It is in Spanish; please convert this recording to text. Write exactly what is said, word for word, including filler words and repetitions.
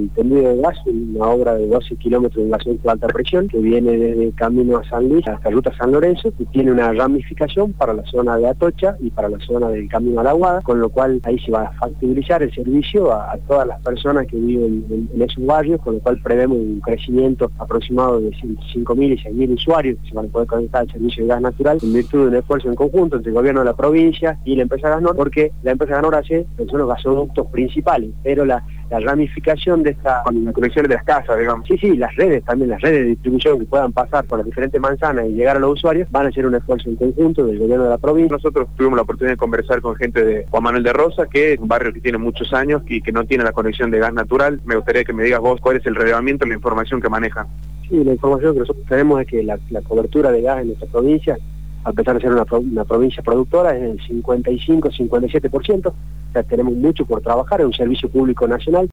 el tendido de gas, una obra de doce kilómetros de gasoducto de alta presión que viene desde Camino a San Luis hasta Ruta San Lorenzo, y tiene una ramificación para la zona de Atocha y para la zona del Camino a la Aguada, con lo cual ahí se va a factibilizar el servicio a, a todas las personas que viven en, en esos barrios, con lo cual prevemos un crecimiento aproximado de cinco mil y seis mil usuarios que se van a poder conectar al servicio de gas natural en virtud de un esfuerzo en conjunto entre el gobierno de la provincia y la empresa Gasnor, porque la empresa Gasnor hace son los gasoductos principales, pero la, la ramificación de esta... Con las conexiones de las casas, digamos. Sí, sí, las redes también, las redes de distribución que puedan pasar por las diferentes manzanas y llegar a los usuarios, van a ser un esfuerzo en conjunto del gobierno de la provincia. Nosotros tuvimos la oportunidad de conversar con gente de Juan Manuel de Rosa, que es un barrio que tiene muchos años y que no tiene la conexión de gas natural. Me gustaría que me digas vos cuál es el relevamiento y la información que manejan. Sí, la información que nosotros tenemos es que la, la cobertura de gas en nuestra provincia, a pesar de ser una, una provincia productora, es del cincuenta y cinco a cincuenta y siete por ciento. O sea, tenemos mucho por trabajar, es un servicio público nacional.